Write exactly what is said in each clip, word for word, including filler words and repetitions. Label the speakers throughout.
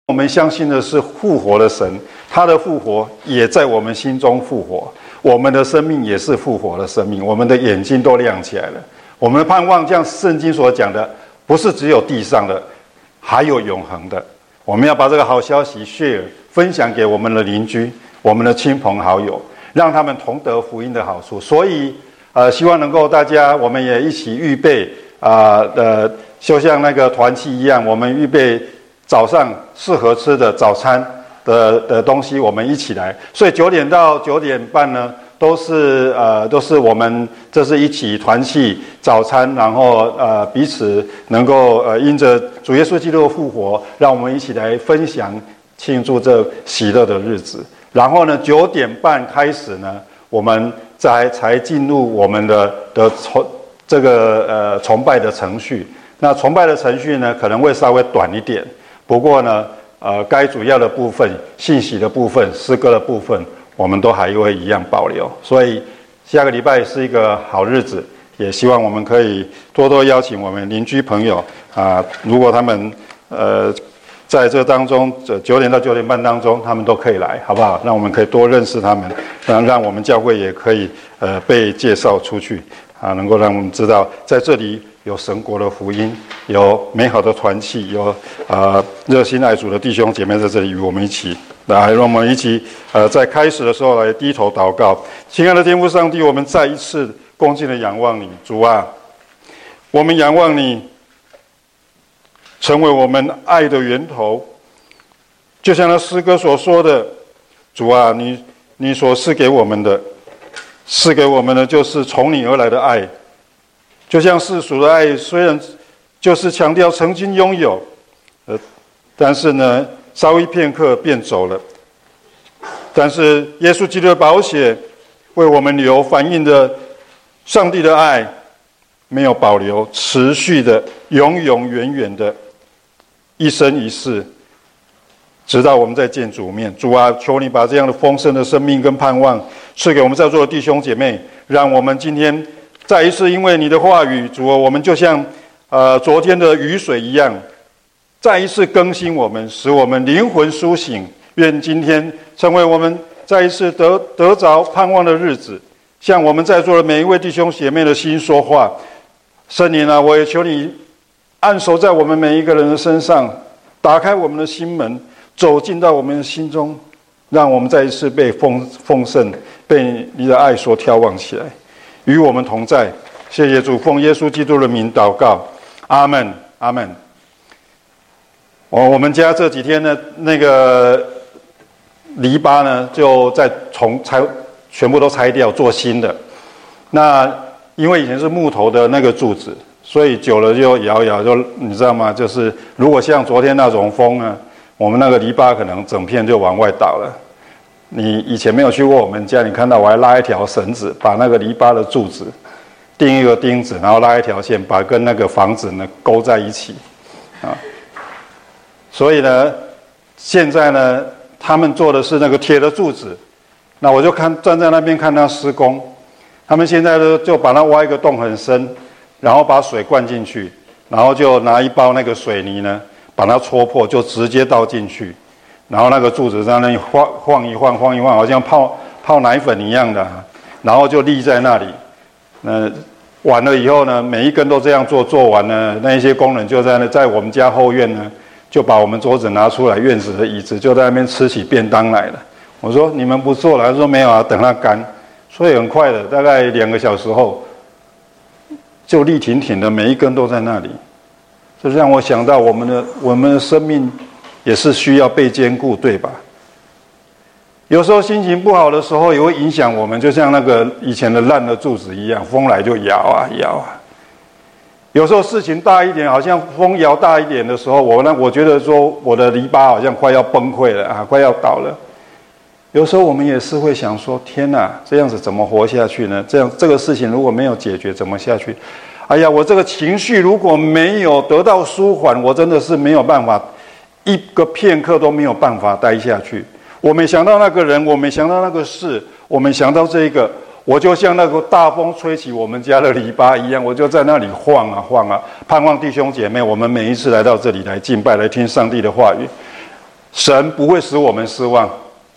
Speaker 1: 我们相信的是复活的神，他的复活也在我们心中复活，我们的生命也是复活的生命，我们的眼睛都亮起来了。我们盼望像圣经所讲的，不是只有地上的，还有永恒的。我们要把这个好消息 share 分享给我们的邻居、我们的亲朋好友，让他们同得福音的好处。所以，呃，希望能够大家我们也一起预备啊，呃，就像那个团契一样，我们预备早上适合吃的早餐的的东西，我们一起来。所以九点到九点半呢，都是呃都是我们这是一起团契早餐，然后呃彼此能够呃因着主耶稣基督的复活，让我们一起来分享庆祝这喜乐的日子。然后呢，九点半开始呢，我们才才进入我们的的崇这个呃崇拜的程序。那崇拜的程序呢，可能会稍微短一点。不过呢，呃，该主要的部分、信息的部分、诗歌的部分，我们都还会一样保留。所以下个礼拜是一个好日子，也希望我们可以多多邀请我们邻居朋友啊、呃，如果他们呃在这当中，这九点到九点半当中，他们都可以来，好不好？让我们可以多认识他们，让让我们教会也可以呃被介绍出去啊，能够让我们知道在这里有神国的福音，有美好的团契，有啊热心爱主的弟兄姐妹在这里与我们一起来，让我们一起呃在开始的时候来低头祷告。亲爱的天父上帝，我们再一次恭敬的仰望你，主啊，我们仰望你，成为我们爱的源头。就像那诗歌所说的，主啊，你你所赐给我们的，赐给我们的就是从你而来的爱。就像世俗的爱，虽然就是强调曾经拥有，呃，但是呢，稍一片刻便走了。但是耶稣基督的宝血为我们流，反映的上帝的爱没有保留，持续的、永永远远的，一生一世，直到我们再见主面。主啊，求你把这样的丰盛的生命跟盼望赐给我们在座的弟兄姐妹，让我们今天再一次因为你的话语，主啊，我们就像呃昨天的雨水一样，再一次更新我们，使我们灵魂苏醒。愿今天成为我们再一次得得着盼望的日子，向我们在座的每一位弟兄姐妹的心说话。圣灵啊，我也求你按手在我们每一个人的身上，打开我们的心门，走进到我们的心中，让我们再一次被丰丰盛，被你的爱所眺望起来，与我们同在。谢谢主，奉耶稣基督的名祷告，阿们，阿们。我我们家这几天呢，那个篱笆呢，就在重拆，全部都拆掉，做新的。那因为以前是木头的那个柱子，所以久了就摇摇，就你知道吗？就是如果像昨天那种风呢，我们那个篱笆可能整片就往外倒了。你以前没有去过我们家，你看到我还拉一条绳子，把那个篱笆的柱子钉一个钉子，然后拉一条线，把跟那个房子呢勾在一起啊。所以呢，现在呢，他们做的是那个铁的柱子，那我就看站在那边看他施工，他们现在呢就把它挖一个洞很深，然后把水灌进去，然后就拿一包那个水泥呢，把它戳破，就直接倒进去。然后那个柱子在那里晃晃一晃，晃一晃，好像泡泡奶粉一样的，然后就立在那里。那完了以后呢，每一根都这样做，做完了，那一些工人就在那在我们家后院呢，就把我们桌子拿出来，院子的椅子就在那边吃起便当来了。我说你们不做了？他说没有啊，等它干。所以很快的，大概两个小时后，就立挺挺的，每一根都在那里。这让我想到我们的我们的生命。也是需要被兼顾，对吧？有时候心情不好的时候，也会影响我们，就像那个以前的烂的柱子一样，风来就摇啊摇啊。有时候事情大一点，好像风摇大一点的时候，我呢，我觉得说我的篱笆好像快要崩溃了啊，快要倒了。有时候我们也是会想说：天哪，这样子怎么活下去呢？这样这个事情如果没有解决，怎么下去？哎呀，我这个情绪如果没有得到舒缓，我真的是没有办法。一个片刻都没有办法待下去。我没想到那个人，我没想到那个事，我没想到这个，我就像那个大风吹起我们家的篱笆一样，我就在那里晃啊晃啊，盼望弟兄姐妹，我们每一次来到这里来敬拜，来听上帝的话语， 神不会使我们失望。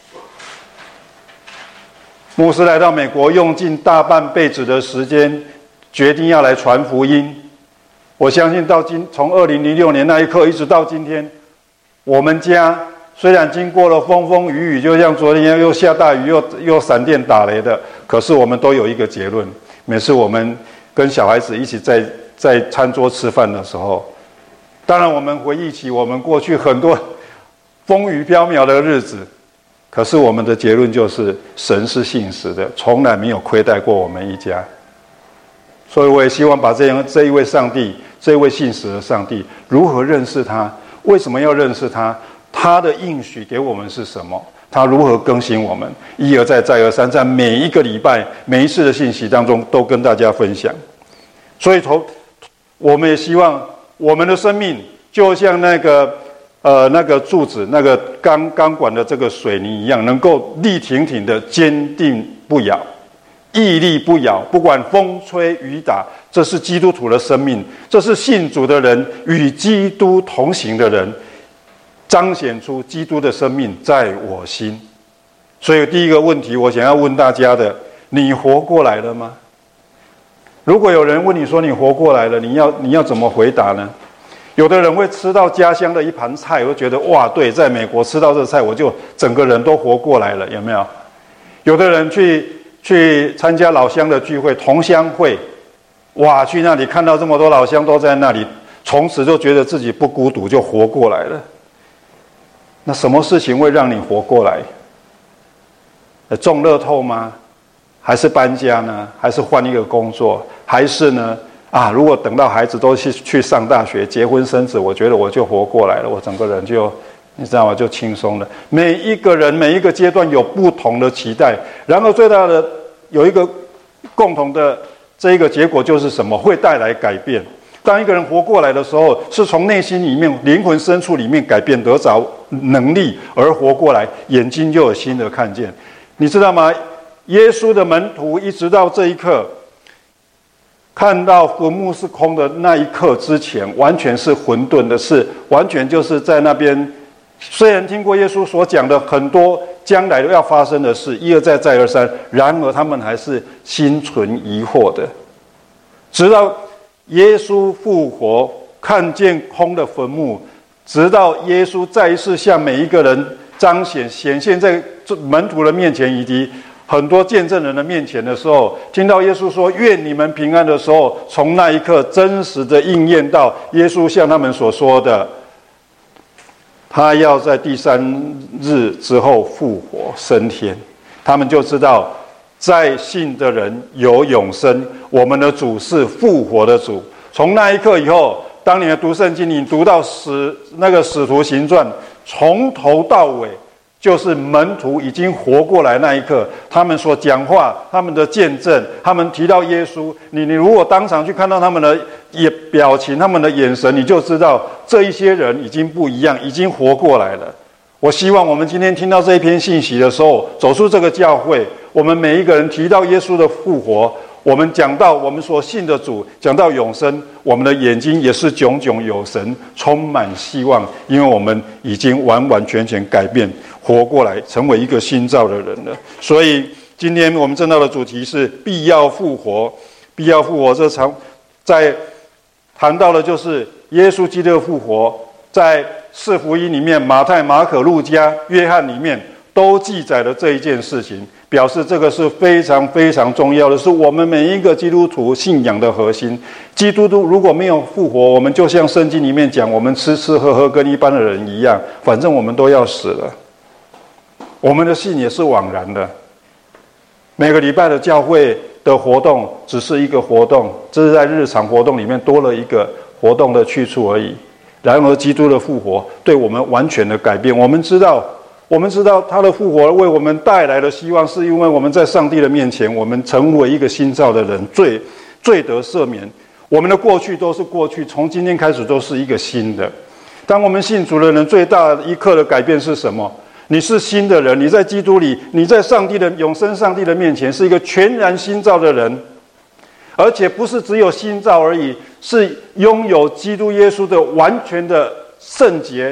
Speaker 1: 牧师来到美国，用尽大半辈子的时间，决定要来传福音。我相信到今，从二零零六年那一刻一直到今天，我们家虽然经过了风风雨雨，就像昨天一样，又下大雨，又又闪电打雷的，可是我们都有一个结论：每次我们跟小孩子一起在在餐桌吃饭的时候，当然我们回忆起我们过去很多风雨飘渺的日子，可是我们的结论就是，神是信实的，从来没有亏待过我们一家。所以我也希望把这样这一位上帝，这一位信实的上帝，如何认识他？为什么要认识他？他的应许给我们是什么？他如何更新我们？一而再，再而三，在每一个礼拜、每一次的信息当中，都跟大家分享。所以，从我们也希望我们的生命，就像那个呃那个柱子、那个钢钢管的这个水泥一样，能够立挺挺的、坚定不摇。屹立不摇，不管风吹雨打，这是基督徒的生命，这是信主的人与基督同行的人彰显出基督的生命在我心。所以第一个问题，我想要问大家的：你活过来了吗？如果有人问你说你活过来了，你要你要怎么回答呢？有的人会吃到家乡的一盘菜，我觉得哇，对，在美国吃到这菜，我就整个人都活过来了，有没有？有的人去。去参加老乡的聚会，同乡会，哇，去那里看到这么多老乡都在那里，从此就觉得自己不孤独，就活过来了。那什么事情会让你活过来？中乐透吗？还是搬家呢？还是换一个工作？还是呢？啊，如果等到孩子都去去上大学、结婚生子，我觉得我就活过来了，我整个人就。你知道吗？就轻松了。每一个人每一个阶段有不同的期待，然后最大的有一个共同的这一个结果就是什么？会带来改变。当一个人活过来的时候，是从内心里面、灵魂深处里面改变得着能力而活过来，眼睛就有新的看见。你知道吗？耶稣的门徒一直到这一刻，看到坟墓是空的那一刻之前，完全是混沌的，是完全就是在那边。虽然听过耶稣所讲的很多将来要发生的事，一而再再而三，然而他们还是心存疑惑的。直到耶稣复活，看见空的坟墓，直到耶稣再一次向每一个人彰显显现在门徒的面前，以及很多见证人的面前的时候，听到耶稣说愿你们平安的时候，从那一刻真实的应验到耶稣向他们所说的，他要在第三日之后复活升天，他们就知道在信的人有永生，我们的主是复活的主。从那一刻以后，当你读圣经，你读到使那个使徒行传，从头到尾就是门徒已经活过来那一刻，他们所讲话，他们的见证，他们提到耶稣，你你如果当场去看到他们的也表情，他们的眼神，你就知道这一些人已经不一样，已经活过来了。我希望我们今天听到这一篇信息的时候，走出这个教会，我们每一个人提到耶稣的复活，我们讲到我们所信的主，讲到永生，我们的眼睛也是炯炯有神，充满希望，因为我们已经完完全全改变，活过来，成为一个新造的人了。所以今天我们正道的主题是必要复活，必要复活。这场在谈到的就是耶稣基督的复活，在四福音里面，马太、马可、路加、约翰里面都记载了这一件事情，表示这个是非常非常重要的，是我们每一个基督徒信仰的核心。基督徒如果没有复活，我们就像圣经里面讲，我们吃吃喝喝跟一般的人一样，反正我们都要死了。我们的信也是枉然的。每个礼拜的教会的活动只是一个活动，这是在日常活动里面多了一个活动的去处而已。然而基督的复活对我们完全的改变，我们知道我们知道他的复活为我们带来的希望，是因为我们在上帝的面前，我们成为一个新造的人，罪罪得赦免。我们的过去都是过去，从今天开始都是一个新的。当我们信主的人，最大的一刻的改变是什么？你是新的人，你在基督里，你在上帝的永生上帝的面前是一个全然新造的人，而且不是只有新造而已，是拥有基督耶稣的完全的圣洁、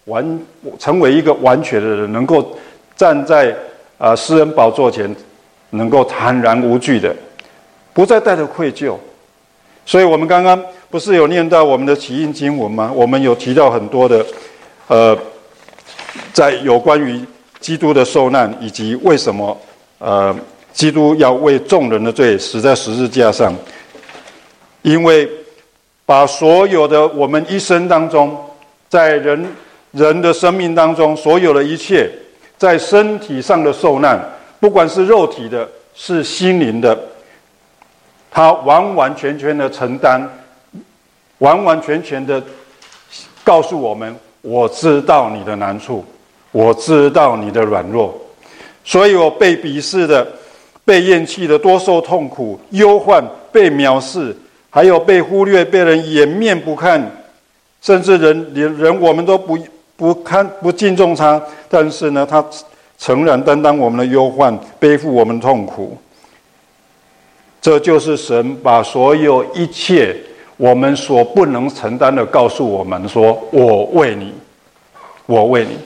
Speaker 1: 完成为一个完全的人，能够站在啊、呃、施恩宝座前，能够坦然无惧的，不再带着愧疚。所以我们刚刚不是有念到我们的起印经文吗？我们有提到很多的呃，在有关于基督的受难，以及为什么呃基督要为众人的罪死在十字架上，因为把所有的我们一生当中，在人人的生命当中所有的一切，在身体上的受难，不管是肉体的，是心灵的，他完完全全的承担，完完全全的告诉我们，我知道你的难处，我知道你的软弱，所以我被鄙视的，被厌弃的，多受痛苦、忧患，被藐视，还有被忽略，被人掩面不看，甚至人连人我们都不不看不敬重他，但是呢，他诚然担当我们的忧患，背负我们的痛苦。这就是神把所有一切我们所不能承担的告诉我们说，我为你，我为你。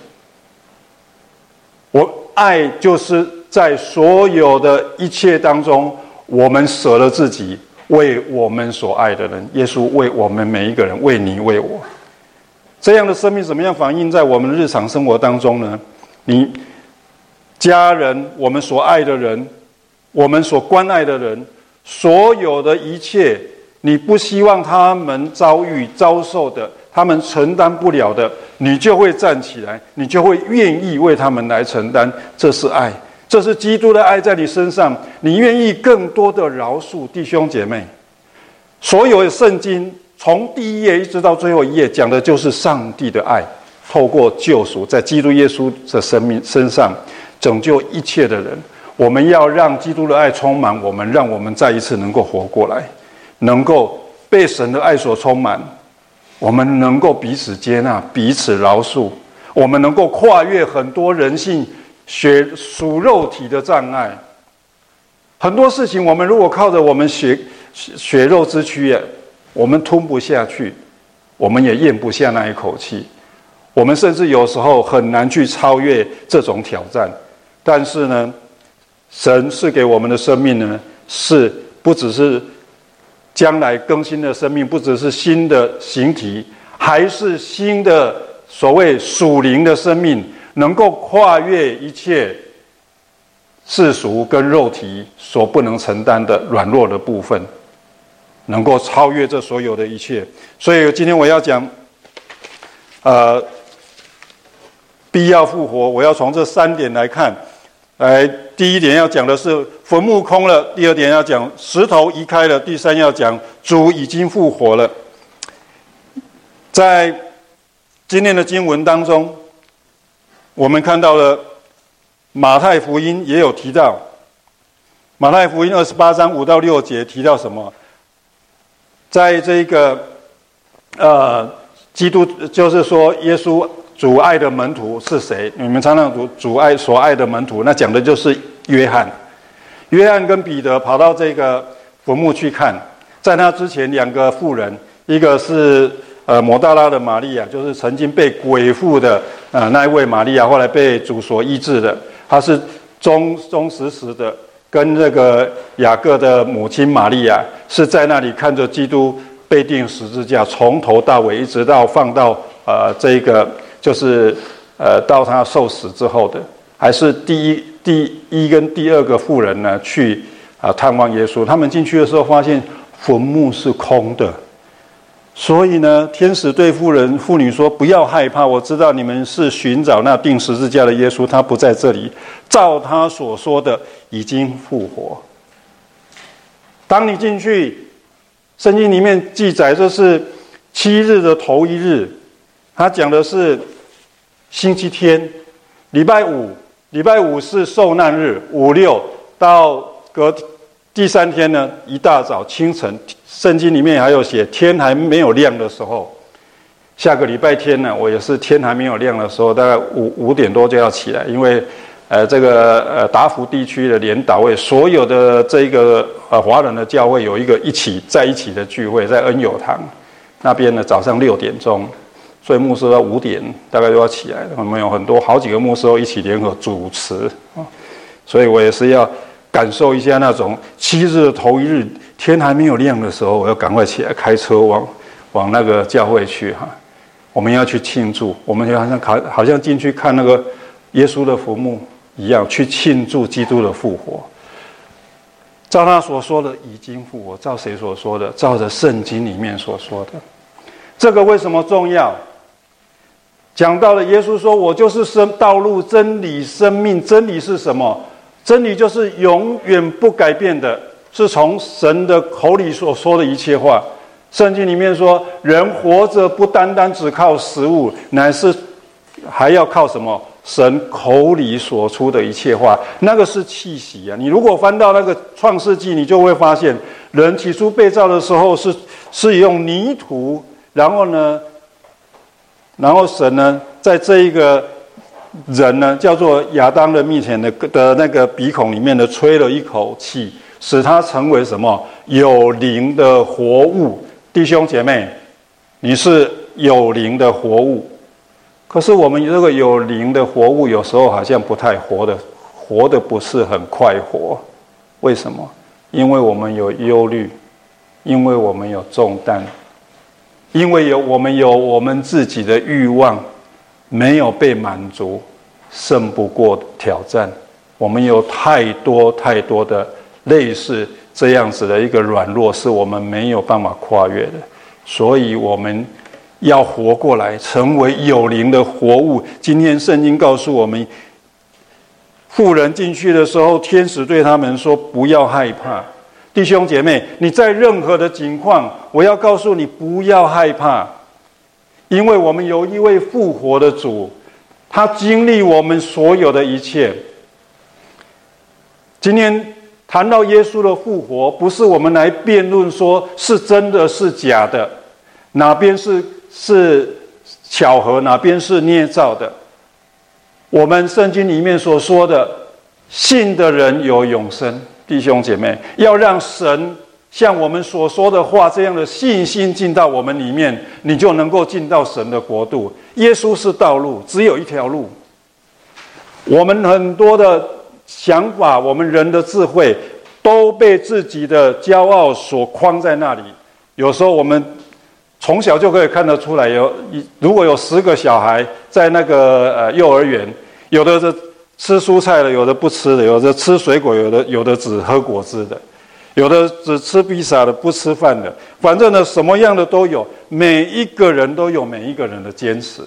Speaker 1: 我爱就是在所有的一切当中，我们舍了自己，为我们所爱的人。耶稣为我们每一个人，为你为我。这样的生命怎么样反映在我们日常生活当中呢？你家人，我们所爱的人，我们所关爱的人，所有的一切，你不希望他们遭遇遭受的，他们承担不了的，你就会站起来，你就会愿意为他们来承担。这是爱，这是基督的爱在你身上，你愿意更多的饶恕弟兄姐妹。所有的圣经从第一页一直到最后一页，讲的就是上帝的爱，透过救赎，在基督耶稣的生命身上拯救一切的人。我们要让基督的爱充满我们，让我们再一次能够活过来，能够被神的爱所充满，我们能够彼此接纳，彼此饶恕，我们能够跨越很多人性血属肉体的障碍。很多事情我们如果靠着我们血血肉之躯，我们吞不下去，我们也咽不下那一口气，我们甚至有时候很难去超越这种挑战。但是呢，神赐给我们的生命呢，是不只是将来更新的生命，不只是新的形体，还是新的所谓属灵的生命，能够跨越一切世俗跟肉体所不能承担的软弱的部分，能够超越这所有的一切。所以今天我要讲呃必要复活，我要从这三点来看。来，第一点要讲的是坟墓空了，第二点要讲石头移开了，第三要讲主已经复活了。在今天的经文当中，我们看到了马太福音也有提到，马太福音二十八章五到六节提到什么？在这个呃，基督就是说耶稣主爱的门徒是谁？你们常常主主爱所爱的门徒，那讲的就是约翰。约翰跟彼得跑到这个坟墓去看，在那之前，两个妇人，一个是呃抹大拉的玛利亚，就是曾经被鬼附的呃那一位玛利亚，后来被主所医治的，她是忠忠实实的，跟这个雅各的母亲玛利亚是在那里看着基督被钉十字架，从头到尾一直到放到呃这个。就是呃，到他受死之后的，还是第一第一跟第二个妇人呢去啊、呃、探望耶稣。他们进去的时候发现坟墓是空的，所以呢，天使对妇人妇女说：“不要害怕，我知道你们是寻找那钉十字架的耶稣，他不在这里，照他所说的已经复活。”当你进去，圣经里面记载这是七日的头一日。他讲的是星期天，礼拜五，礼拜五是受难日，五六到隔第三天呢，一大早清晨，圣经里面还有写天还没有亮的时候。下个礼拜天呢，我也是天还没有亮的时候，大概五五点多就要起来，因为呃这个呃达福地区的联祷会，所有的这个呃华人的教会有一个一起在一起的聚会，在恩友堂那边呢，早上六点钟。 所以牧师要五点大概就要起来了。我们有很多好几个牧师都一起联合主持啊，所以我也是要感受一下那种七日的头一日，天还没有亮的时候，我要赶快起来开车往往那个教会去哈。我们要去庆祝，我们好像好好像进去看那个耶稣的坟墓一样，去庆祝基督的复活。照他所说的已经复活，照谁所说的？照着圣经里面所说的。这个为什么重要？讲到了耶稣说：“我就是生道路、真理、生命。”真理是什么？真理就是永远不改变的，是从神的口里所说的一切话。圣经里面说，人活着不单单只靠食物，乃是还要靠什么？神口里所出的一切话，那个是气息啊！你如果翻到那个创世纪，你就会发现，人起初被造的时候是是用泥土，然后呢，然后神呢，在这一个人呢，叫做亚当的面前的的那个鼻孔里面呢，吹了一口气，使他成为什么？有灵的活物。弟兄姐妹，你是有灵的活物。可是我们这个有灵的活物，有时候好像不太活的，活的不是很快活。为什么？因为我们有忧虑，因为我们有重担，因为有我们有我们自己的欲望没有被满足，胜不过挑战。我们有太多太多的类似这样子的一个软弱，是我们没有办法跨越的，所以我们要活过来，成为有灵的活物。今天圣经告诉我们，妇人进去的时候，天使对他们说：“不要害怕。”弟兄姐妹，你在任何的境况，我要告诉你，不要害怕，因为我们有一位复活的主，他经历我们所有的一切。今天谈到耶稣的复活，不是我们来辩论说是真的是假的，哪边是是巧合，哪边是捏造的。我们圣经里面所说的，信的人有永生。弟兄姐妹，要让神像我们所说的话这样的信心进到我们里面，你就能够进到神的国度。耶稣是道路，只有一条路。我们很多的想法，我们人的智慧都被自己的骄傲所框在那里。有时候我们从小就可以看得出来，有如果有十个小孩在那个呃幼儿园，有的是吃蔬菜的，有的不吃的，有的吃水果，有的有的只喝果汁的，有的只吃披萨的，不吃饭的。反正呢，什么样的都有，每一个人都有每一个人的坚持。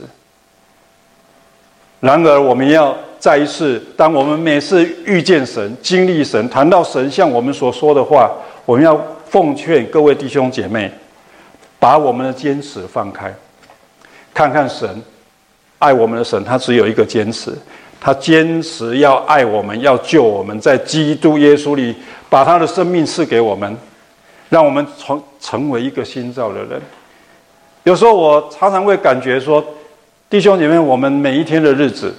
Speaker 1: 然而，我们要再一次，当我们每次遇见神、经历神、谈到神像我们所说的话，我们要奉劝各位弟兄姐妹，把我们的坚持放开，看看神爱我们的神，他只有一个坚持。他坚持要爱我们，要救我们，在基督耶稣里把他的生命赐给我们，让我们成成为一个新造的人。有时候我常常会感觉说，弟兄姐妹，我们每一天的日子，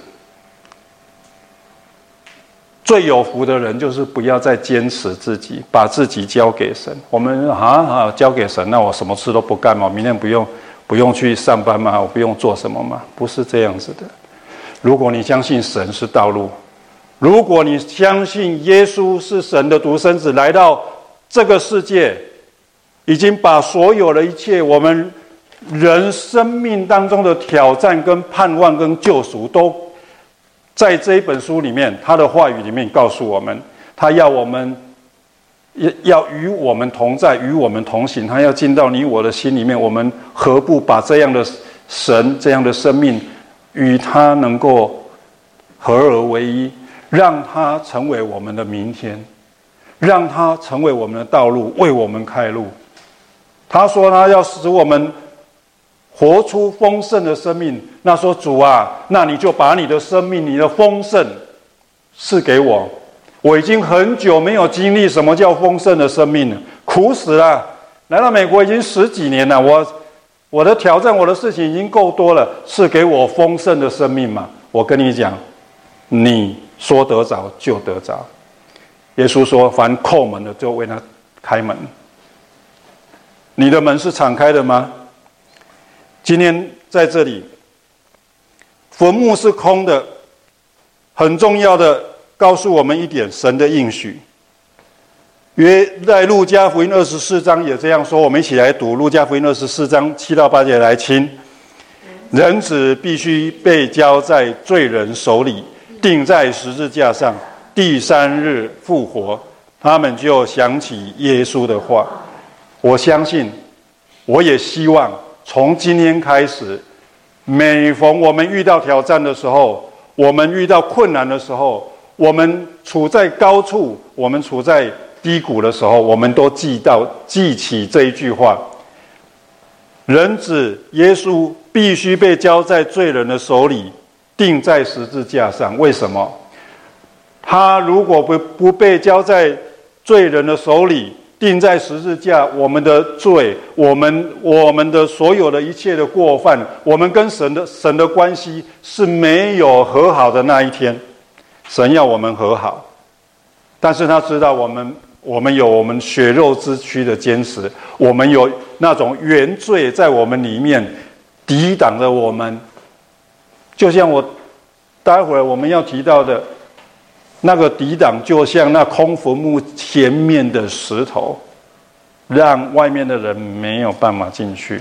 Speaker 1: 最有福的人就是不要再坚持自己，把自己交给神。我们啊啊交给神，那我什么事都不干嘛，明天不用不用去上班嘛，我不用做什么嘛，不是这样子的。如果你相信神是道路，如果你相信耶稣是神的独生子，来到这个世界，已经把所有的一切我们人生命当中的挑战跟盼望跟救赎，都在这一本书里面，他的话语里面告诉我们，他要我们要与我们同在，与我们同行，他要进到你我的心里面，我们何不把这样的神这样的生命与他能够合而为一，让他成为我们的明天，让他成为我们的道路，为我们开路。他说他要使我们活出丰盛的生命。那说主啊，那你就把你的生命，你的丰盛赐给我。我已经很久没有经历什么叫丰盛的生命了，苦死了。来到美国已经十几年了，我我的挑战，我的事情已经够多了，是给我丰盛的生命嘛？我跟你讲，你说得着就得着。耶稣说，凡叩门的就为他开门。你的门是敞开的吗？今天在这里，坟墓是空的，很重要的告诉我们一点，神的应许。约在路加福音二十四章也这样说，我们一起来读路加福音二十四章七到八节来听。人子必须被交在罪人手里，钉在十字架上，第三日复活。他们就想起耶稣的话。我相信，我也希望从今天开始，每逢我们遇到挑战的时候，我们遇到困难的时候，我们处在高处，我们处在低谷的时候，我们都记到记起这一句话：人子耶稣必须被交在罪人的手里，钉在十字架上。为什么？他如果不不被交在罪人的手里，钉在十字架，我们的罪，我们我们的所有的一切的过犯，我们跟神的神的关系是没有和好的那一天。神要我们和好，但是他知道我们我们有我们血肉之躯的坚持，我们有那种原罪在我们里面抵挡着我们。就像我待会儿我们要提到的那个抵挡，就像那空坟墓前面的石头，让外面的人没有办法进去，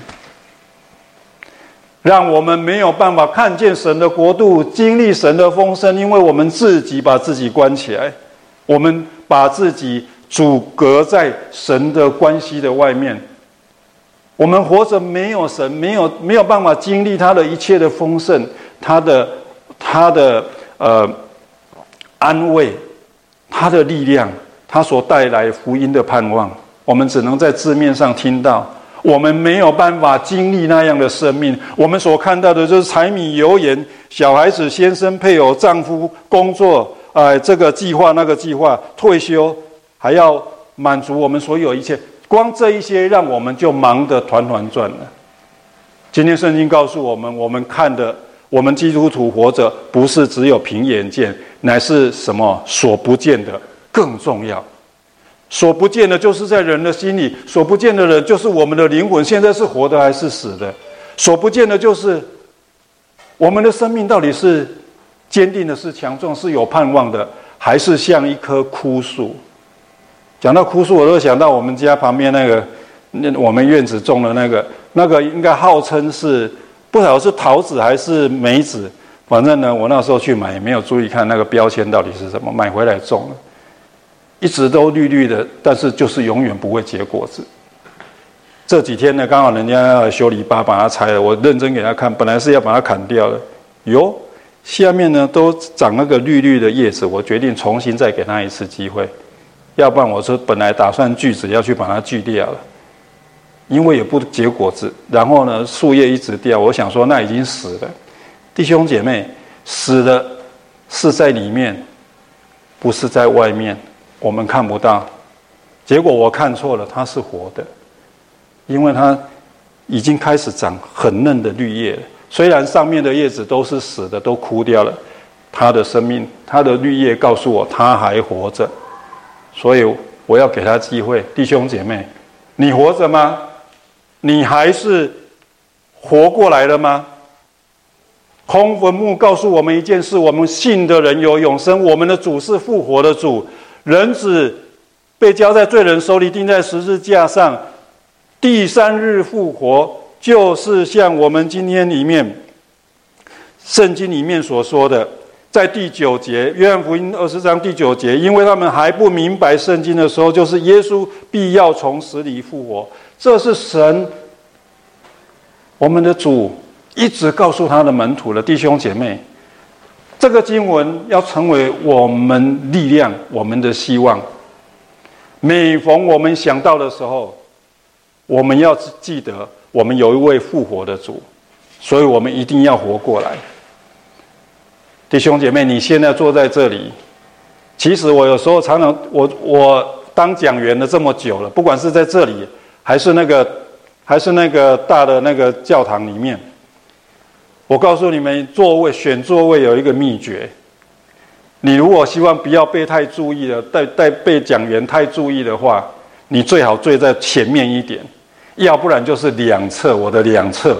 Speaker 1: 让我们没有办法看见神的国度，经历神的丰盛，因为我们自己把自己关起来，我们把自己阻隔在神的关系的外面，我们活着没有神，没有没有办法经历他的一切的丰盛，他的他的呃安慰，他的力量，他所带来福音的盼望，我们只能在字面上听到，我们没有办法经历那样的生命。我们所看到的就是柴米油盐，小孩子、先生、配偶、丈夫、工作，呃，这个计划那个计划，退休，还要满足我们所有一切。光这一些，让我们就忙得团团转了。今天圣经告诉我们，我们看的。我们基督徒活着，不是只有凭眼见，乃是什么？所不见的更重要。所不见的，就是在人的心里；所不见的人，就是我们的灵魂，现在是活的还是死的？所不见的，就是我们的生命到底是坚定的，是强壮，是有盼望的，还是像一棵枯树？讲到枯树，我都想到我们家旁边那个，那我们院子种的那个，那个应该号称是。不晓得是桃子还是梅子，反正呢，我那时候去买也没有注意看那个标签到底是什么，买回来种了，一直都绿绿的，但是就是永远不会结果子。这几天呢，刚好人家要修篱笆，把它拆了，我认真给他看，本来是要把它砍掉的，哟，下面呢都长那个绿绿的叶子，我决定重新再给他一次机会，要不然我说本来打算锯子要去把它锯掉了。因为也不结果子，然后呢，树叶一直掉，我想说那已经死了。弟兄姐妹，死的是在里面，不是在外面，我们看不到。结果我看错了，它是活的，因为它已经开始长很嫩的绿叶了。虽然上面的叶子都是死的，都枯掉了，它的生命，它的绿叶告诉我，它还活着。所以我要给他机会，弟兄姐妹，你活着吗？你还是活过来了吗？空坟墓告诉我们一件事：我们信的人有永生，我们的主是复活的主。人子被交在罪人手里，钉在十字架上，第三日复活，就是像我们今天里面圣经里面所说的，在第九节，约翰福音二十章第九节，因为他们还不明白圣经的时候，就是耶稣必要从死里复活。这是神，我们的主一直告诉他的门徒的弟兄姐妹，这个经文要成为我们力量，我们的希望。每逢我们想到的时候，我们要记得我们有一位复活的主，所以我们一定要活过来。弟兄姐妹，你现在坐在这里，其实我有时候常常，我我当讲员了这么久了，不管是在这里。还是那个，还是那个大的那个教堂里面，我告诉你们，座位选座位有一个秘诀。你如果希望不要被太注意了，带带被讲员太注意的话，你最好坐在前面一点，要不然就是两侧，我的两侧，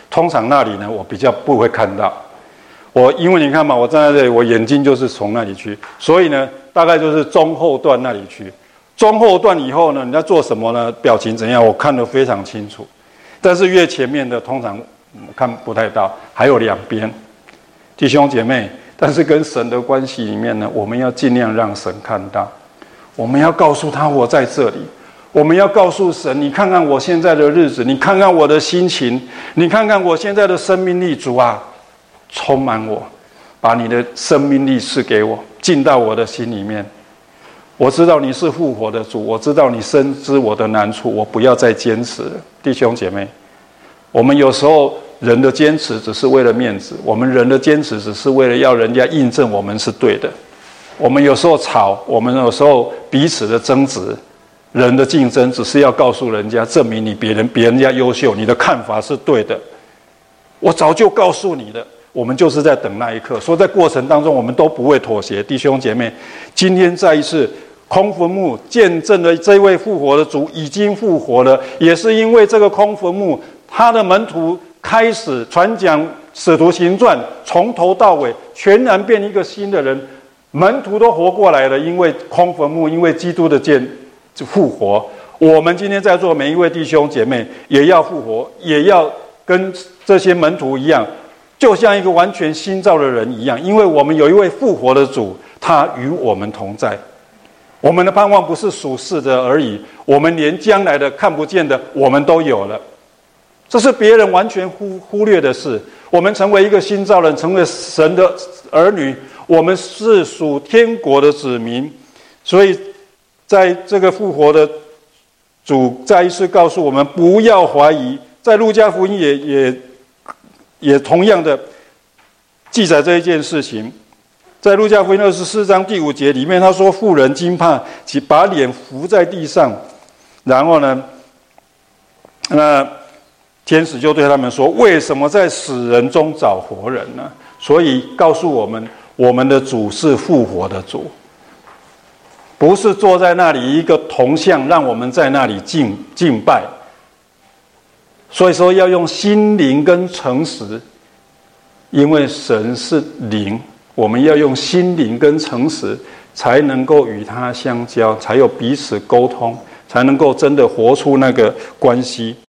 Speaker 1: 通常那里呢，我比较不会看到。我因为你看嘛，我站在这里，我眼睛就是从那里去，所以呢，大概就是中后段那里去。中后段以后呢，你在做什么呢？表情怎样？我看得非常清楚。但是越前面的，通常看不太到。还有两边，弟兄姐妹，但是跟神的关系里面呢，我们要尽量让神看到。我们要告诉他我在这里，我们要告诉神，你看看我现在的日子，你看看我的心情，你看看我现在的生命力，主啊，充满我，把你的生命力赐给我，进到我的心里面。我知道你是复活的主，我知道你深知我的难处，我不要再坚持了。弟兄姐妹，我们有时候人的坚持只是为了面子，我们人的坚持只是为了要人家印证我们是对的。我们有时候吵，我们有时候彼此的争执，人的竞争只是要告诉人家，证明你别人别人家优秀，你的看法是对的。我早就告诉你的，我们就是在等那一刻。所以在过程当中，我们都不会妥协。弟兄姐妹，今天再一次空坟墓见证了这位复活的主已经复活了，也是因为这个空坟墓，他的门徒开始传讲使徒行传，从头到尾全然变一个新的人。门徒都活过来了，因为空坟墓，因为基督的见复活。我们今天在座每一位弟兄姐妹也要复活，也要跟这些门徒一样，就像一个完全新造的人一样，因为我们有一位复活的主，他与我们同在。我们的盼望不是属世的而已，我们连将来的看不见的我们都有了，这是别人完全忽忽略的事。我们成为一个新造人，成为神的儿女，我们是属天国的子民。所以在这个复活的主再一次告诉我们，不要怀疑。在路加福音也也也同样的记载这一件事情。在路加福音二十四章第五节里面，他说妇人惊怕，即把脸伏在地上，然后呢，那天使就对他们说，为什么在死人中找活人呢？所以告诉我们，我们的主是复活的主，不是坐在那里一个铜像让我们在那里敬敬拜。所以说要用心灵跟诚实，因为神是灵，我们要用心灵跟诚实才能够与他相交，才有彼此沟通，才能够真的活出那个关系。